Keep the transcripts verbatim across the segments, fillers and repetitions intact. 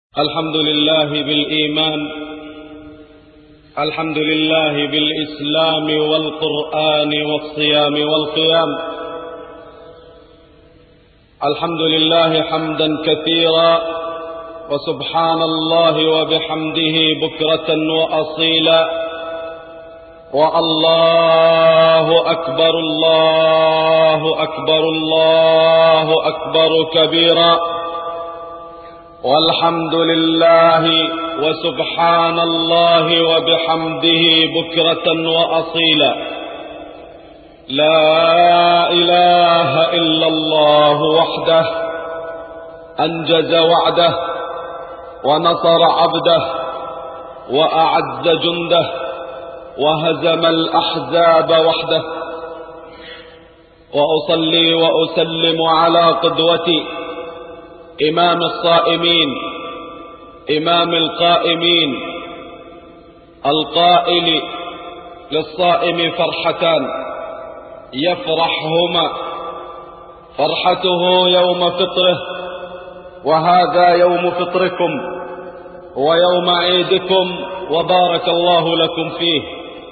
الحمد لله بالإيمان، الحمد لله بالإسلام والقرآن والصيام والقيام، الحمد لله حمدا كثيرا وسبحان الله وبحمده بكرة وأصيلا، والله أكبر الله أكبر الله أكبر كبيرا، والحمد لله وسبحان الله وبحمده بكرة وأصيلا. لا إله إلا الله وحده أنجز وعده ونصر عبده وأعز جنده وهزم الأحزاب وحده، وأصلي وأسلم على قدوتي إمام الصائمين إمام القائمين القائل للصائم فرحتان يفرحهما، فرحته يوم فطره وهذا يوم فطركم ويوم عيدكم وبارك الله لكم فيه،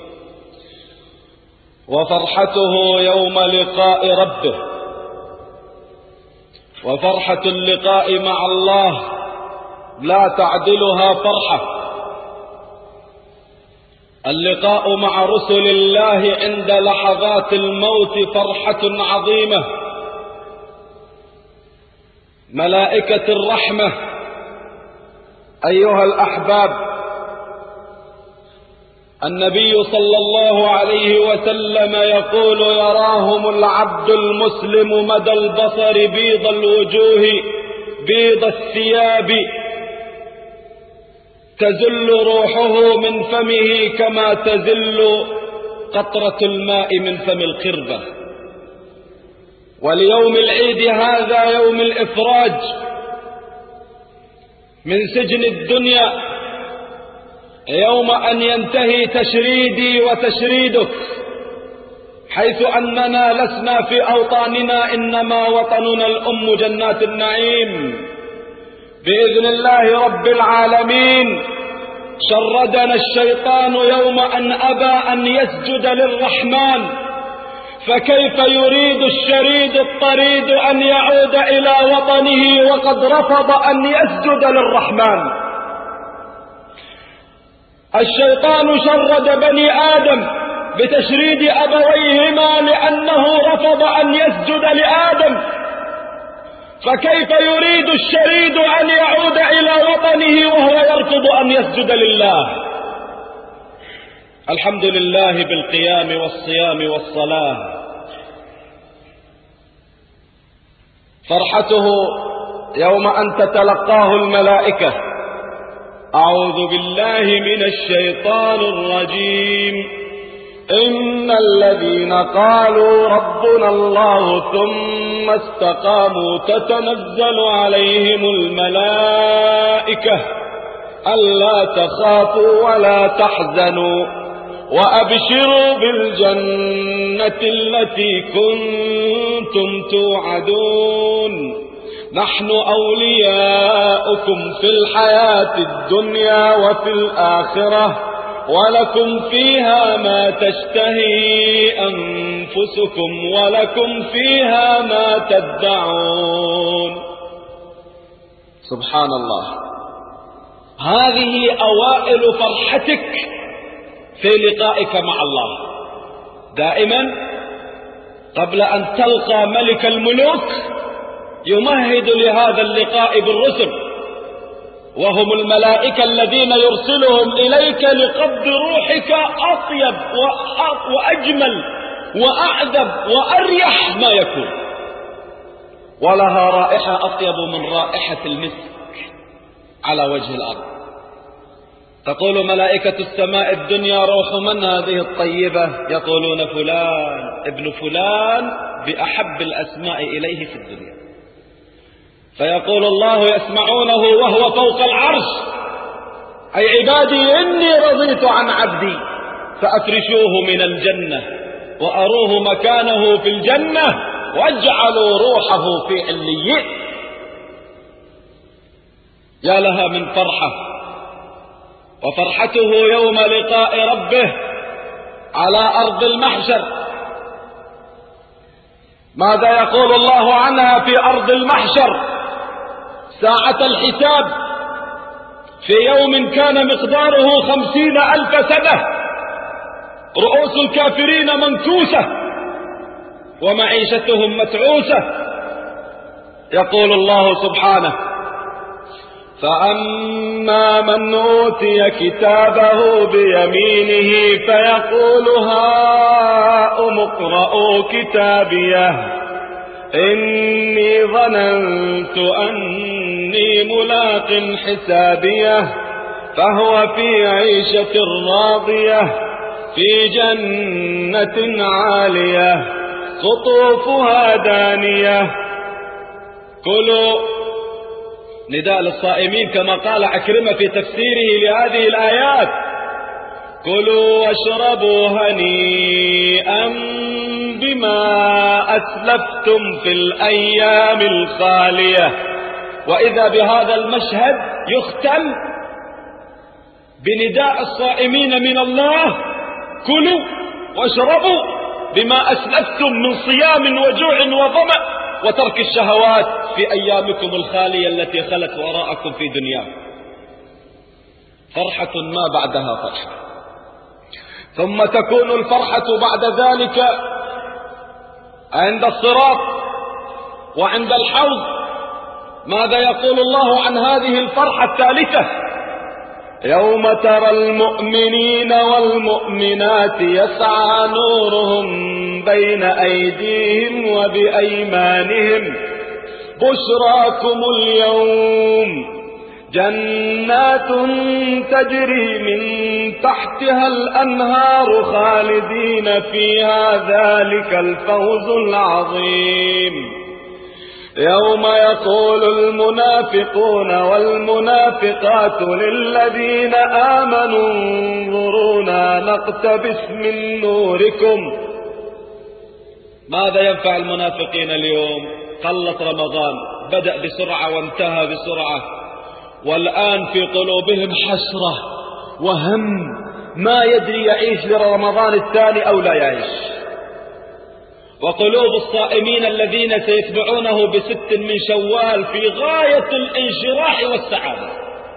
وفرحته يوم لقاء ربه، وفرحة اللقاء مع الله لا تعدلها فرحة. اللقاء مع رسل الله عند لحظات الموت فرحة عظيمة. ملائكة الرحمة أيها الأحباب، النبي صلى الله عليه وسلم يقول: يراهم العبد المسلم مدى البصر بيض الوجوه بيض الثياب، تزل روحه من فمه كما تزل قطرة الماء من فم القربة. وليوم العيد هذا يوم الإفراج من سجن الدنيا، يوم أن ينتهي تشريدي وتشريدك، حيث أننا لسنا في أوطاننا، إنما وطننا الأم جنات النعيم بإذن الله رب العالمين. شردنا الشيطان يوم أن أبى أن يسجد للرحمن، فكيف يريد الشريد الطريد أن يعود إلى وطنه وقد رفض أن يسجد للرحمن؟ الشيطان شرد بني آدم بتشريد أبويهما لأنه رفض أن يسجد لآدم، فكيف يريد الشريد أن يعود إلى وطنه وهو يرفض أن يسجد لله؟ الحمد لله بالقيام والصيام والصلاة. فرحته يوم أن تتلقاه الملائكة. أعوذ بالله من الشيطان الرجيم. إن الذين قالوا ربنا الله ثم استقاموا تتنزل عليهم الملائكة ألا تخافوا ولا تحزنوا وأبشروا بالجنة التي كنتم توعدون، نحن أولياؤكم في الحياة الدنيا وفي الآخرة ولكم فيها ما تشتهي أنفسكم ولكم فيها ما تدعون. سبحان الله، هذه أوائل فرحتك في لقائك مع الله. دائما قبل أن تلقى ملك الملوك يمهد لهذا اللقاء بالرسل، وهم الملائكة الذين يرسلهم إليك لقبض روحك أطيب وأجمل وأعذب وأريح ما يكون، ولها رائحة أطيب من رائحة المسك على وجه الأرض. تقول ملائكة السماء الدنيا: روح من هذه الطيبة؟ يقولون: فلان ابن فلان بأحب الأسماء إليه في الدنيا. فيقول الله: يسمعونه وهو فوق العرش: أي عبادي إني رضيت عن عبدي فأفرشوه من الجنة وأروه مكانه في الجنة واجعلوا روحه في عليين. يا لها من فرحة، وفرحته يوم لقاء ربه على أرض المحشر. ماذا يقول الله عنها في أرض المحشر ساعة الحساب في يوم كان مقداره خمسين ألف سنة، رؤوس الكافرين منكوسة ومعيشتهم متعوسة؟ يقول الله سبحانه: فأما من أوتي كتابه بيمينه فيقول هاؤم اقرءوا كتابيه إني ظننت أني ملاق حسابيه فهو في عيشة راضية في جنة عالية قطوفها دانية. كلوا، نداء للصائمين كما قال عكرمة في تفسيره لهذه الآيات: كلوا واشربوا هنيئا بما أسلفتم في الأيام الخالية. وإذا بهذا المشهد يختم بنداء الصائمين من الله: كلوا واشربوا بما أسلفتم من صيام وجوع وظمأ وترك الشهوات في أيامكم الخالية التي خلت وراءكم في دنياكم. فرحة ما بعدها فرحة. ثم تكون الفرحة بعد ذلك عند الصراط وعند الحوض. ماذا يقول الله عن هذه الفرحة الثالثة؟ يوم ترى المؤمنين والمؤمنات يسعى نورهم بين أيديهم وبأيمانهم بشراكم اليوم جنات تجري من تحتها الأنهار خالدين فيها ذلك الفوز العظيم. يوم يقول المنافقون والمنافقات للذين آمنوا انظرونا نقتبس من نوركم. ماذا ينفع المنافقين اليوم؟ قلت رمضان، بدأ بسرعة وانتهى بسرعة، والآن في قلوبهم حسرة وهم، ما يدري يعيش لرمضان الثاني أو لا يعيش. وقلوب الصائمين الذين سيتبعونه بست من شوال في غاية الانشراح والسعادة.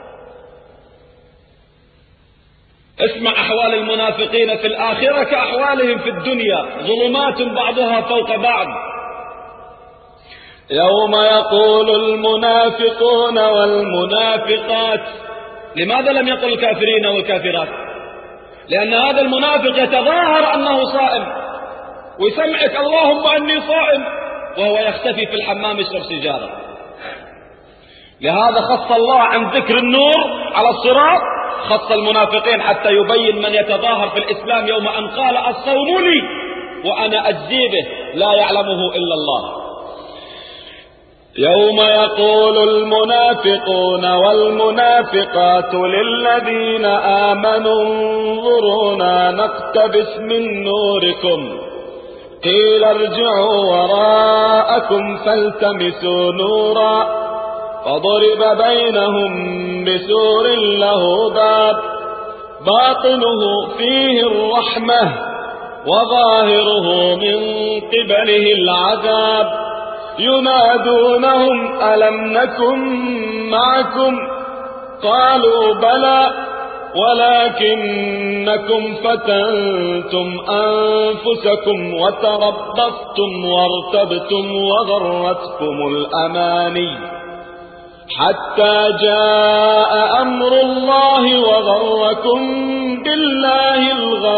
اسمع أحوال المنافقين في الآخرة كأحوالهم في الدنيا، ظلمات بعضها فوق بعض. يوم يقول المنافقون والمنافقات، لماذا لم يقل الكافرين والكافرات؟ لأن هذا المنافق يتظاهر أنه صائم ويسمعك اللهم أني صائم وهو يختفي في الحمام يشرب سيجارة. لهذا خص الله عن ذكر النور على الصراط خص المنافقين حتى يبين من يتظاهر في الإسلام يوم أن قال الصوم لي وأنا أجزي به لا يعلمه إلا الله. يوم يقول المنافقون والمنافقات للذين آمنوا انظرونا نقتبس من نوركم قيل ارجعوا وراءكم فالتمسوا نورا فضرب بينهم بسور له باب باطنه فيه الرحمة وظاهره من قبله العذاب ينادونهم ألم نكن معكم قالوا بلى ولكنكم فتنتم أنفسكم وتربصتم وارتبتم وغرتكم الأماني حتى جاء أمر الله وغركم بالله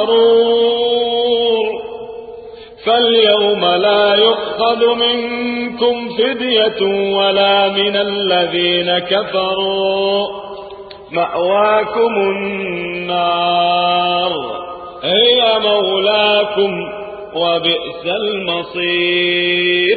الغرور فاليوم لا يؤخذ منكم فدية ولا من الذين كفروا مأواكم النار هي مولاكم وبئس المصير.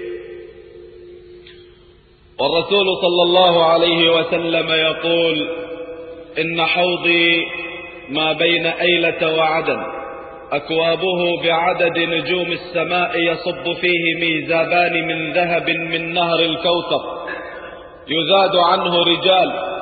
والرسول صلى الله عليه وسلم يقول إن حوضي ما بين أيلة وعدن أكوابه بعدد نجوم السماء يصب فيه ميزابان من ذهب من نهر الكوثر يزاد عنه رجال،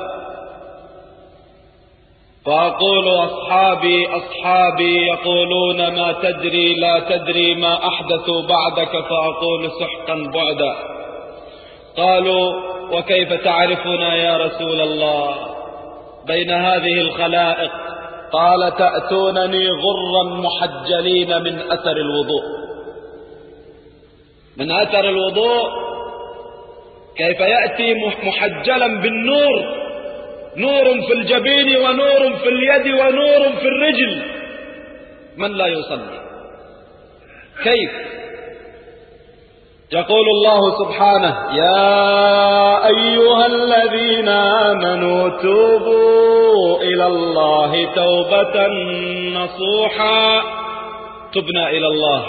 فأقول أصحابي أصحابي يقولون ما تدري لا تدري ما أحدثوا بعدك، فأقول سحقا بعدا. قالوا وكيف تعرفنا يا رسول الله بين هذه الخلائق؟ قال تأتونني غرا محجلين من أثر الوضوء. من أثر الوضوء كيف يأتي محجلا بالنور، نور في الجبين ونور في اليد ونور في الرجل، من لا يصلي؟ كيف؟ يقول الله سبحانه يا أيها الذين آمنوا توبوا إلى الله توبة نصوحا، تبنا إلى الله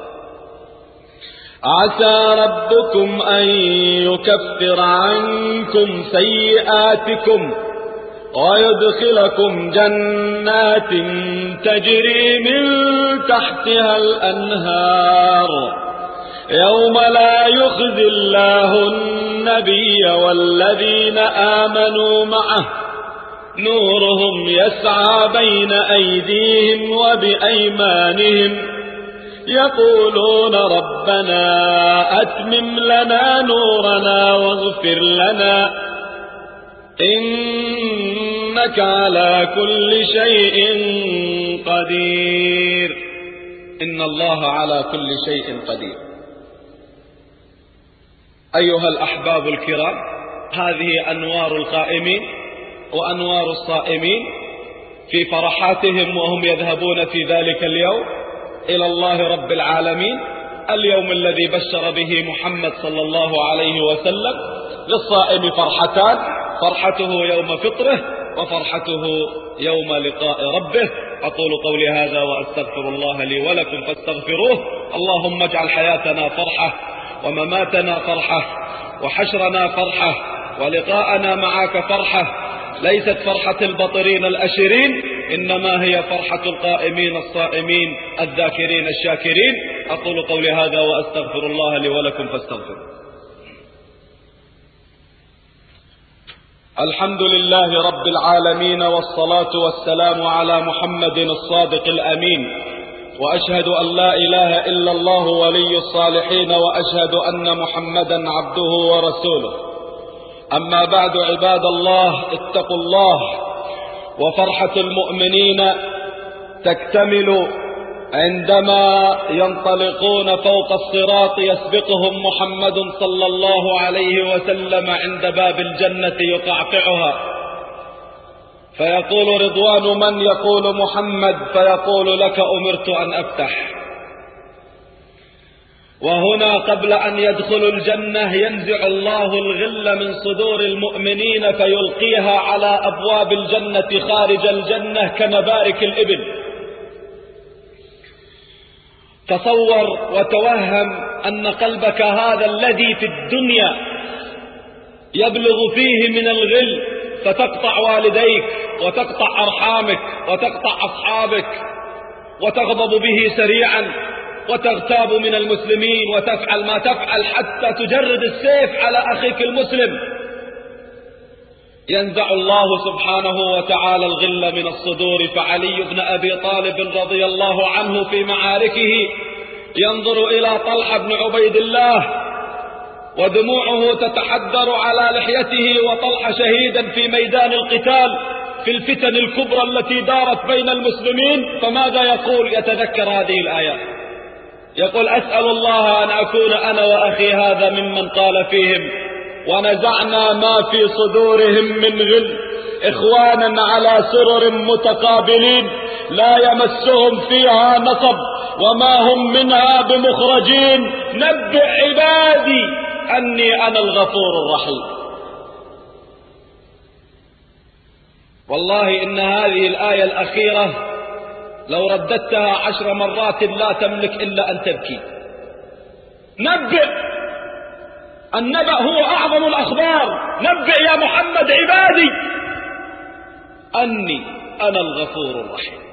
عسى ربكم أن يكفر عنكم سيئاتكم ويدخلكم جنات تجري من تحتها الأنهار يوم لا يخزي الله النبي والذين آمنوا معه نورهم يسعى بين أيديهم وبأيمانهم يقولون ربنا أتمم لنا نورنا واغفر لنا إنك على كل شيء قدير. إن الله على كل شيء قدير. أيها الأحباب الكرام، هذه أنوار القائمين وأنوار الصائمين في فرحاتهم وهم يذهبون في ذلك اليوم إلى الله رب العالمين، اليوم الذي بشر به محمد صلى الله عليه وسلم. للصائم فرحتان، فرحته يوم فطره وفرحته يوم لقاء ربه. أقول قولي هذا وأستغفر الله لي ولكم فاستغفروه. اللهم اجعل حياتنا فرحة ومماتنا فرحة وحشرنا فرحة ولقاءنا معك فرحة، ليست فرحة البطرين الأشرين، إنما هي فرحة القائمين الصائمين الذاكرين الشاكرين. أقول قولي هذا وأستغفر الله لي ولكم فاستغفروه. الحمد لله رب العالمين، والصلاة والسلام على محمد الصادق الأمين، وأشهد أن لا إله إلا الله ولي الصالحين، وأشهد أن محمدا عبده ورسوله. أما بعد، عباد الله اتقوا الله. وفرحة المؤمنين تكتمل عندما ينطلقون فوق الصراط يسبقهم محمد صلى الله عليه وسلم عند باب الجنة يقعقعها، فيقول رضوان من؟ يقول محمد، فيقول لك أمرت أن أفتح. وهنا قبل أن يدخلوا الجنة ينزع الله الغل من صدور المؤمنين فيلقيها على أبواب الجنة خارج الجنة كمبارك الإبل. تصور وتوهم أن قلبك هذا الذي في الدنيا يبلغ فيه من الغل فتقطع والديك وتقطع أرحامك وتقطع أصحابك وتغضب به سريعا وتغتاب من المسلمين وتفعل ما تفعل حتى تجرد السيف على أخيك المسلم. ينزع الله سبحانه وتعالى الغل من الصدور. فعلي بن أبي طالب رضي الله عنه في معاركه ينظر إلى طلحة بن عبيد الله ودموعه تتحدر على لحيته، وطلحة شهيدا في ميدان القتال في الفتن الكبرى التي دارت بين المسلمين. فماذا يقول؟ يتذكر هذه الآيات، يقول أسأل الله أن أكون أنا وأخي هذا ممن قال فيهم ونزعنا ما في صدورهم من غل إخوانا على سرر متقابلين لا يمسهم فيها نصب وما هم منها بمخرجين نبئ عبادي أني أنا الغفور الرحيم. والله إن هذه الآية الأخيرة لو رددتها عشر مرات لا تملك إلا أن تبكي. نبئ، النبأ هو أعظم الأخبار. نبئ يا محمد عبادي أني أنا الغفور الرحيم.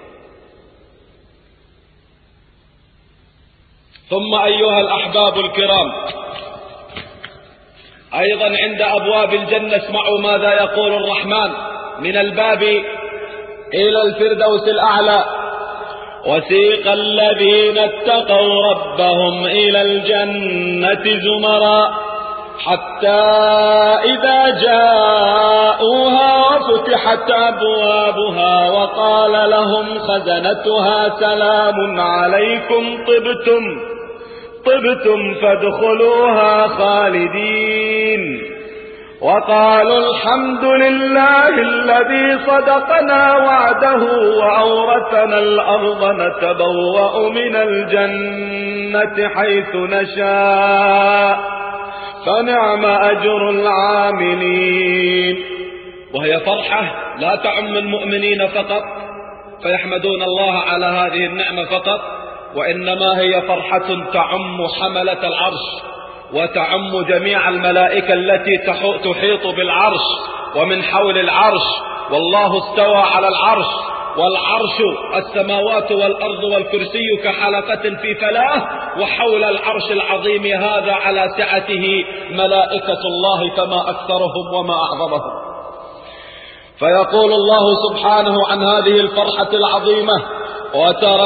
ثم أيها الأحباب الكرام، أيضا عند أبواب الجنة اسمعوا ماذا يقول الرحمن من الباب إلى الفردوس الأعلى: وسيق الذين اتقوا ربهم إلى الجنة زمرا حتى إذا جاءوها وفتحت أبوابها وقال لهم خزنتها سلام عليكم طبتم طبتم فادخلوها خالدين وقالوا الحمد لله الذي صدقنا وعده وأورثنا الأرض نتبوأ من الجنة حيث نشاء فنعم أجر العاملين. وهي فرحة لا تعم المؤمنين فقط فيحمدون الله على هذه النعمة فقط، وإنما هي فرحة تعم حملة العرش وتعم جميع الملائكة التي تحيط بالعرش ومن حول العرش، والله استوى على العرش، والعرش السماوات والأرض والكرسي كحلقة في فلاة، وحول العرش العظيم هذا على سعته ملائكة الله فما أكثرهم وما أعظمهم. فيقول الله سبحانه عن هذه الفرحة العظيمة: وترى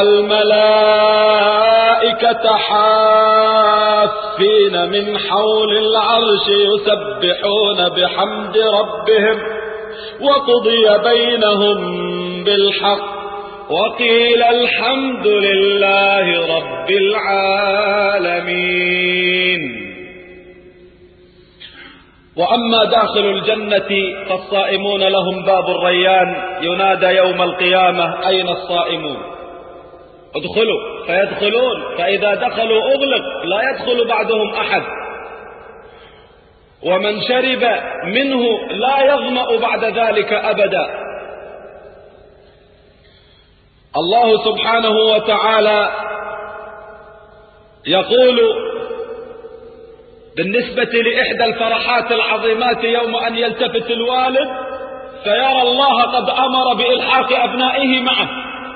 الملائكة حافين من حول العرش يسبحون بحمد ربهم وقضي بينهم بالحق وقيل الحمد لله رب العالمين. وأما داخل الجنة فالصائمون لهم باب الريان ينادى يوم القيامة: أين الصائمون؟ ادخلوا، فيدخلون، فإذا دخلوا أغلق لا يدخل بعدهم أحد، ومن شرب منه لا يظمأ بعد ذلك أبدا. الله سبحانه وتعالى يقول بالنسبة لإحدى الفرحات العظيمات يوم أن يلتفت الوالد فيرى الله قد أمر بإلحاق أبنائه معه.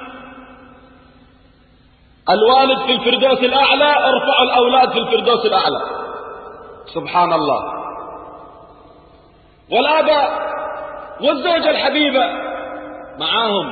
الوالد في الفردوس الأعلى، ارفعوا الأولاد في الفردوس الأعلى. سبحان الله. والآباء والزوجة الحبيبة معاهم.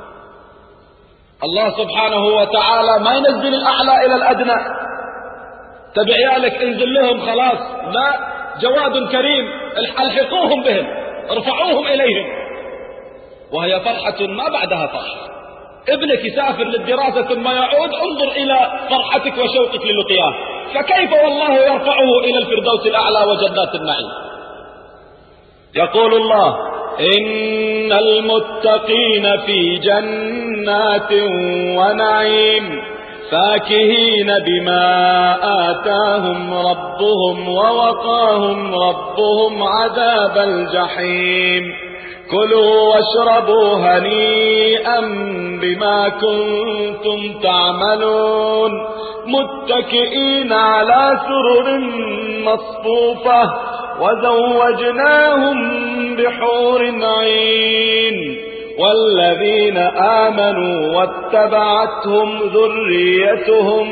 الله سبحانه وتعالى ما ينزل الأعلى إلى الأدنى: تبع عيالك انزل لهم خلاص، لا، جواد كريم، الحقوهم بهم، ارفعوهم إليهم. وهي فرحة ما بعدها فرحة. ابنك يسافر للدراسة ثم يعود، انظر إلى فرحتك وشوقك للقياه، فكيف والله يرفعه إلى الفردوس الأعلى وجنات النعيم. يقول الله: إن المتقين في جنات ونعيم فاكهين بما آتاهم ربهم ووقاهم ربهم عذاب الجحيم كلوا واشربوا هنيئا بما كنتم تعملون متكئين على سرر مصفوفة وزوجناهم بحور عين والذين آمنوا واتبعتهم ذريتهم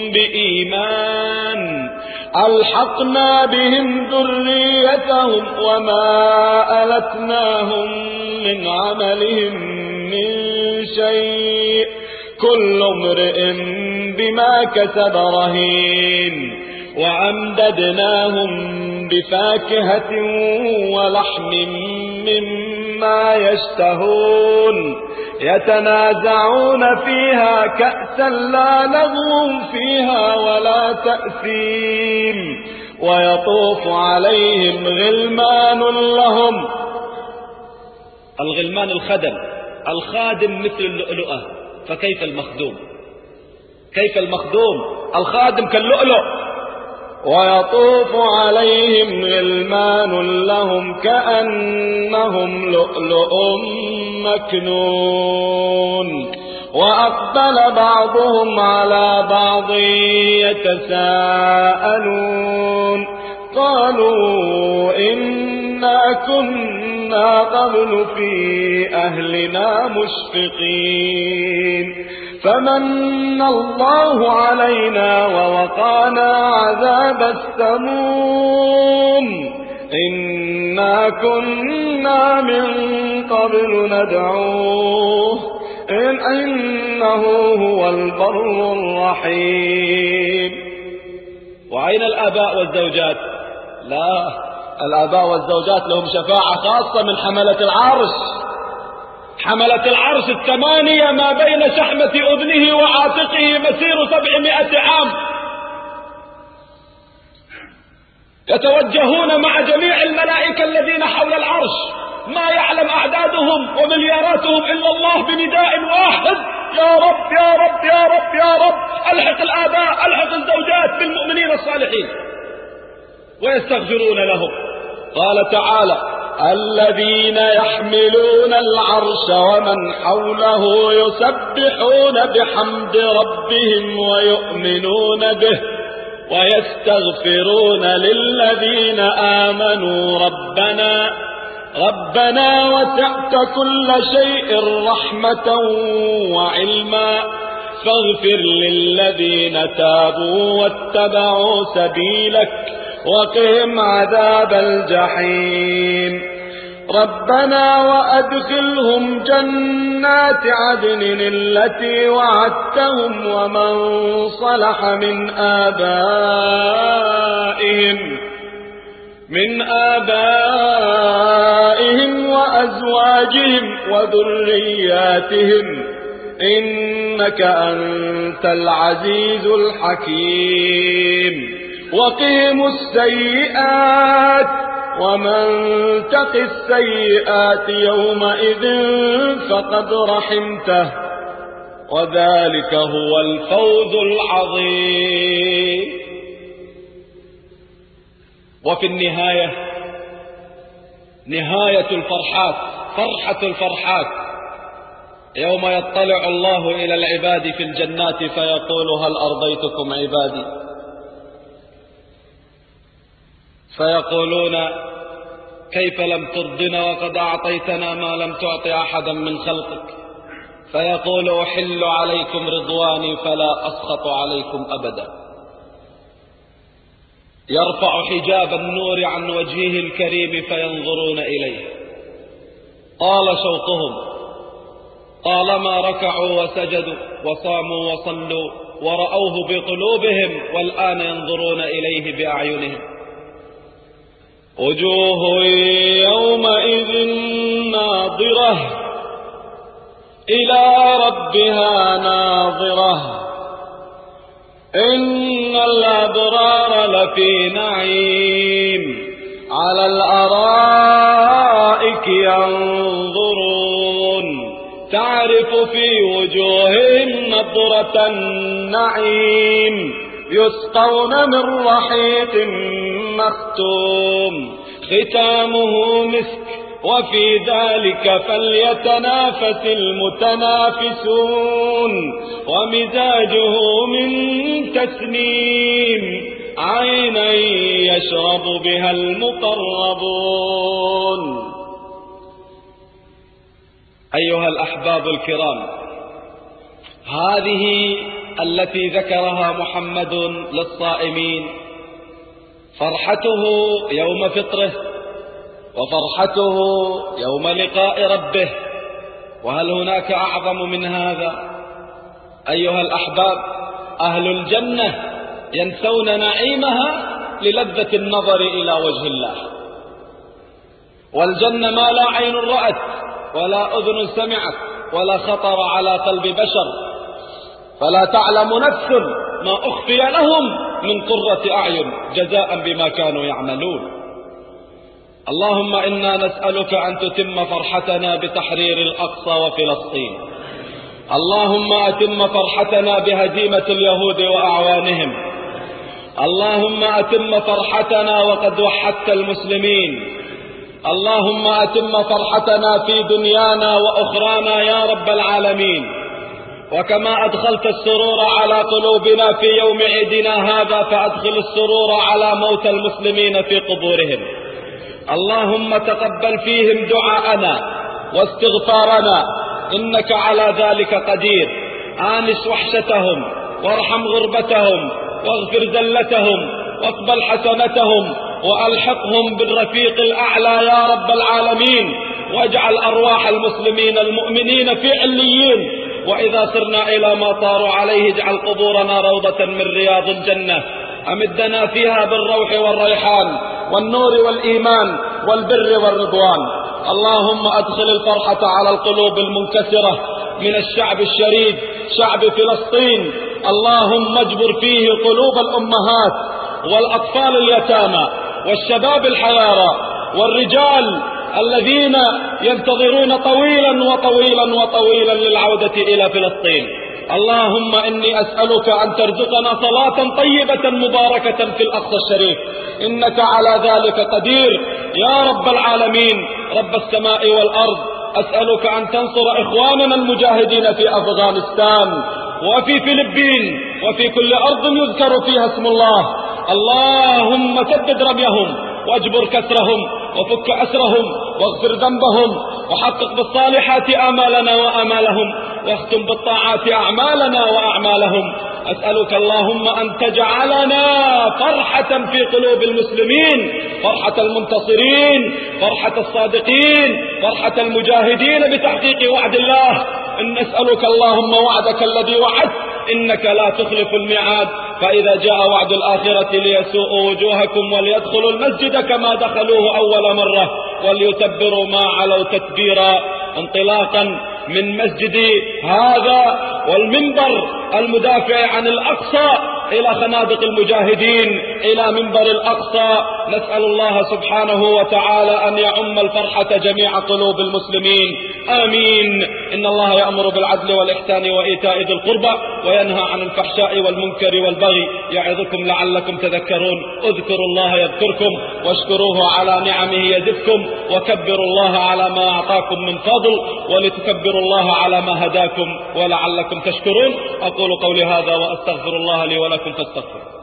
بإيمان ألحقنا بهم ذريتهم وما ألتناهم من عملهم من شيء كل امرئ بما كسب رهين وأمددناهم بفاكهة ولحم مما يشتهون يتنازعون فيها كأسا لا لغو فيها ولا تأثيم ويطوف عليهم غلمان لهم. الغلمان الخدم، الخادم مثل اللؤلؤة، فكيف المخدوم؟ كيف المخدوم؟ الخادم كاللؤلؤ. ويطوف عليهم غلمان لهم كأنهم لؤلؤ مكنون وأقبل بعضهم على بعض يتساءلون قالوا إن إنا كنا قبل في أهلنا مشفقين فمن الله علينا ووقانا عذاب السموم إنا كنا من قبل ندعوه إن إنه هو البر الرحيم. وأين الآباء والزوجات؟ لا، الآباء والزوجات لهم شفاعة خاصة من حملة العرش. حملة العرش الثمانية ما بين شحمة أذنه وعاتقه مسير سبعمائة عام، يتوجهون مع جميع الملائكة الذين حول العرش، ما يعلم أعدادهم وملياراتهم إلا الله بنداء واحد: يا رب يا رب يا رب يا رب ألحق الآباء ألحق الزوجات بالمؤمنين الصالحين، ويستغفرون لهم. قال تعالى: الذين يحملون العرش ومن حوله يسبحون بحمد ربهم ويؤمنون به ويستغفرون للذين آمنوا ربنا ربنا وسعت كل شيء رحمة وعلما فاغفر للذين تابوا واتبعوا سبيلك وقهم عذاب الجحيم ربنا وأدخلهم جنات عدن التي وعدتهم ومن صلح من آبائهم من آبائهم وأزواجهم وذرياتهم إنك أنت العزيز الحكيم وقهم السيئات ومن تق السيئات يومئذ فقد رحمته وذلك هو الفوز العظيم. وفي النهاية نهاية الفرحات، فرحة الفرحات، يوم يطلع الله إلى العباد في الجنات فيقول: هل أرضيتكم عبادي؟ فيقولون: كيف لم ترضنا وقد أعطيتنا ما لم تعط أحدا من خلقك؟ فيقول: أحل عليكم رضواني فلا أسخط عليكم أبدا. يرفع حجاب النور عن وجهه الكريم فينظرون إليه. طال شوقهم، طالما ركعوا وسجدوا وصاموا وصلوا ورأوه بقلوبهم، والآن ينظرون إليه بأعينهم. وجوه يومئذ ناظرة إلى ربها ناظرة إن الأبرار لفي نعيم على الأرائك ينظرون تعرف في وجوههم نضرة النعيم يسقون من رحيق مختوم ختامه مسك وفي ذلك فليتنافس المتنافسون ومزاجه من تسنيم عينا يشرب بها المقربون. أيها الأحباب الكرام، هذه التي ذكرها محمد للصائمين فرحته يوم فطره وفرحته يوم لقاء ربه، وهل هناك أعظم من هذا؟ أيها الأحباب، أهل الجنة ينسون نعيمها للذة النظر إلى وجه الله، والجنة ما لا عين رأت ولا أذن سمعت ولا خطر على قلب بشر، فلا تعلم نفس ما أخفي لهم من قرة أعين جزاء بما كانوا يعملون. اللهم إنا نسألك أن تتم فرحتنا بتحرير الأقصى وفلسطين. اللهم أتم فرحتنا بهزيمة اليهود وأعوانهم. اللهم أتم فرحتنا وقد وحدت المسلمين. اللهم أتم فرحتنا في دنيانا وأخرانا يا رب العالمين. وكما أدخلت السرور على قلوبنا في يوم عيدنا هذا، فأدخل السرور على موتى المسلمين في قبورهم. اللهم تقبل فيهم دعاءنا واستغفارنا إنك على ذلك قدير. آنس وحشتهم وارحم غربتهم واغفر ذلتهم واقبل حسنتهم وألحقهم بالرفيق الأعلى يا رب العالمين، واجعل أرواح المسلمين المؤمنين في عليين، وإذا صرنا إلى ما طاروا عليه اجعل قبورنا روضة من رياض الجنة. أمدنا فيها بالروح والريحان والنور والإيمان والبر والرضوان. اللهم أدخل الفرحة على القلوب المنكسرة من الشعب الشريف شعب فلسطين. اللهم اجبر فيه قلوب الأمهات والأطفال اليتامى والشباب الحيارى والرجال الذين ينتظرون طويلا وطويلا وطويلا للعودة إلى فلسطين. اللهم إني أسألك أن ترزقنا صلاة طيبة مباركة في الأقصى الشريف، إنك على ذلك قدير يا رب العالمين رب السماء والأرض. أسألك أن تنصر إخواننا المجاهدين في أفغانستان وفي فلبين وفي كل أرض يذكر فيها اسم الله. اللهم سدد رميهم واجبر كسرهم وفك أسرهم واغفر ذنبهم وحقق بالصالحات آمالنا وآمالهم واختم بالطاعات أعمالنا وأعمالهم. أسألك اللهم أن تجعلنا فرحة في قلوب المسلمين، فرحة المنتصرين، فرحة الصادقين، فرحة المجاهدين بتحقيق وعد الله. إن نسألك اللهم وعدك الذي وعدت إنك لا تخلف الميعاد، فإذا جاء وعد الآخرة ليسوءوا وجوهكم وليدخلوا المسجد كما دخلوه أول مرة وليتبروا ما علوا تتبيرا. انطلاقا من مسجدي هذا والمنبر المدافع عن الأقصى إلى خنادق المجاهدين إلى منبر الأقصى، نسأل الله سبحانه وتعالى أن يعم الفرحة جميع قلوب المسلمين، آمين. إن الله يأمر بالعدل والإحسان وإيتاء ذي القربى وينهى عن الفحشاء والمنكر والبغي يعظكم لعلكم تذكرون. اذكروا الله يذكركم واشكروه على نعمه يزدكم وكبروا الله على ما أعطاكم من فضل ولتكبروا الله على ما هداكم ولعلكم تشكرون. أقول قولي هذا وأستغفر الله لي ولكم فاستغفروا.